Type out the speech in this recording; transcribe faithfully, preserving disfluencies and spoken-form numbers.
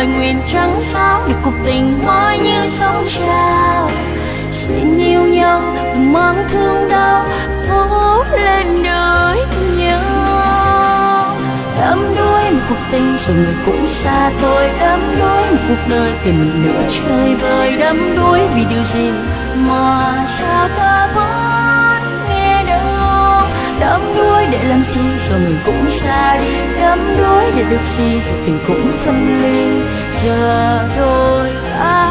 lời nguyện trắng pháo để cuộc tình mãi như sóng trào. Xin yêu nhau đừng mang thương đau, cố lên đời nhau. Đắm đuối một cuộc tình rồi người cũng xa thôi, đắm đuối một cuộc đời tìm mình nửa chơi vơi, đắm đuối vì điều gì mà sao ta vẫn nghe đâu. Đắm đuối để làm chi rồi mình cũng xa đi, đắm đuối để được gì rồi tình cũng phân ly. Giờ rồi ta